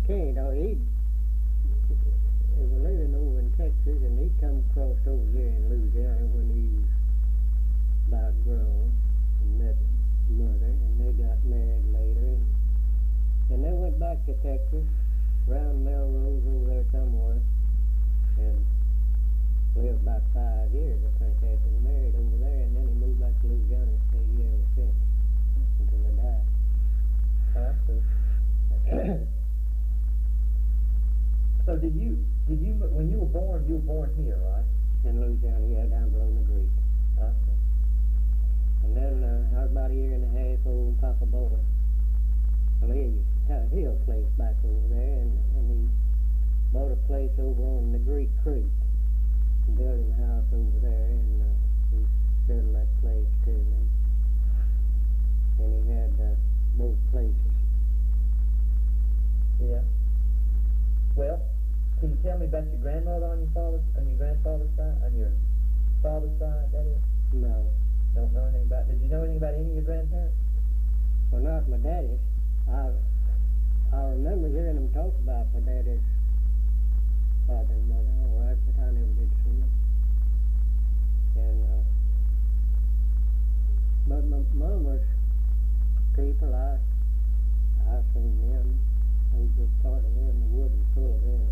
can't. He was living over in Texas, and he come across over here in Louisiana when he was about grown and met mother, and they got married later, and they went back to Texas, around Melrose over there somewhere, and lived about 5 years, I think, after he married over there, and then he moved back to Louisiana and stayed here ever since, until he died. I see. So did you, when you were born here, right? In Louisiana, yeah, down below the Greek. I see. And then I was about a year and a half old. Papa bought he had a hill place back over there, and he bought a place over on the Greek Creek, and built him a house over there, and he settled that place too. And he had both places. Yeah. Well, can you tell me about your grandmother on your grandfather's side, on your father's side? That is. No. Don't know anything about. Did you know anything about any of your grandparents? Well, not my daddy's. I remember hearing them talk about my daddy's father and mother, all right, but I never did see them. And but my mama's people, I seen them. A good part of them. The wood was full of them.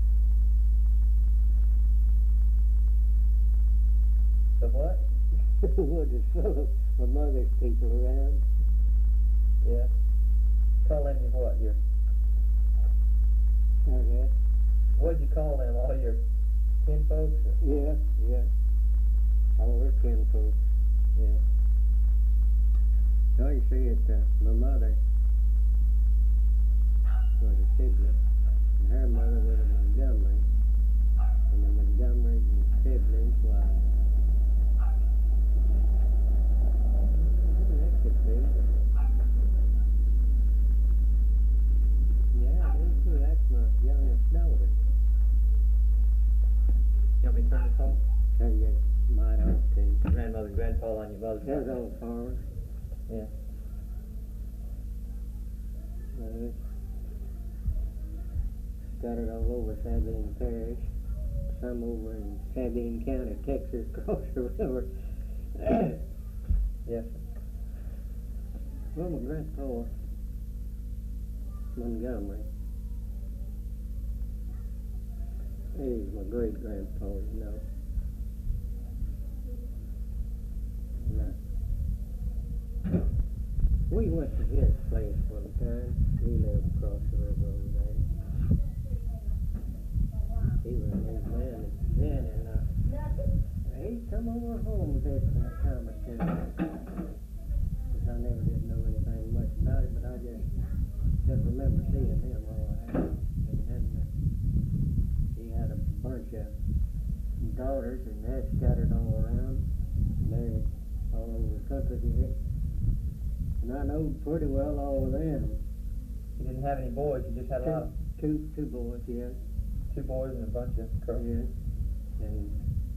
The what? The wood is full of my mother's people around. Yeah. Call them your what? Your. Okay. What'd you call them? All your kinfolks? Yeah. All her kinfolks. Yeah. So you see it, my mother was a sibling, and her mother was a Montgomery, and the Montgomerys and siblings were. That could be. Yeah, these two, that's my youngest daughter. You want me to turn this on? Oh, you might ought to. Grandmother and grandfather on your mother's side. There's old farmers. Yeah. Scattered all over Sabine Parish, some over in Sabine County, Texas, across the river. Yes. Well, my grandpa Montgomery, he's my great-grandpa, you know. We went to his place one time. He lived across the river over there. He was an old man then, and he'd come over home this time or two. Because I never did know anything much about it, but I just remember seeing him all right. And then he had a bunch of daughters, and they're scattered all around, married all over the country here. And I know pretty well all of them. You didn't have any boys, you just had a lot of... Two boys, yeah. 2 boys and a bunch of girls. Yeah. And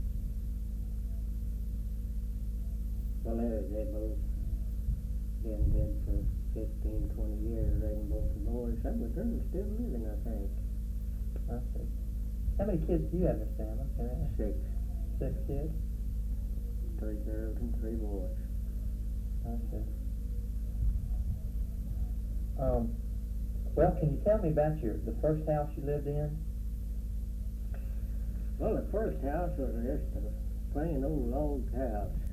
well, they both been dead for 15, 20 years, raising both the boys. Some of them still living, I think. I see. How many kids do you have, Miss Sandler? Can I ask? 6. 6 kids? 3 girls and 3 boys. I see. Well, can you tell me about the first house you lived in? Well, the first house was just a plain old log house.